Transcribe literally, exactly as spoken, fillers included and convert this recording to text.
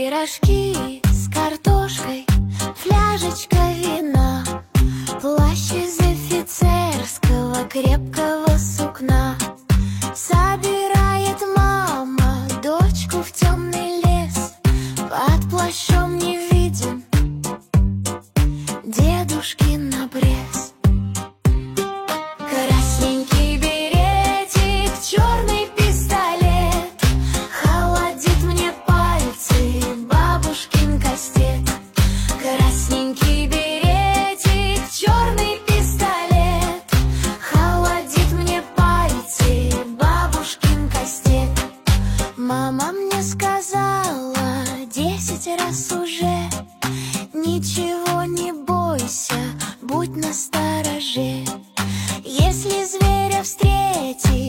Пирожки с картошкой, фляжечка вина, плащ из офицерского крепкого сукна. Собирает мама дочку в темный лес, под плащом не виден дедушкин обрез. Красненький беретик, черный пистолет, холодит мне пальцы бабушкин кастет. Красненький беретик, черный пистолет, холодит мне пальцы бабушкин кастет. Мама мне сказала десять раз уже: ничего не бойся, будь настороже. Если зверя встретишь,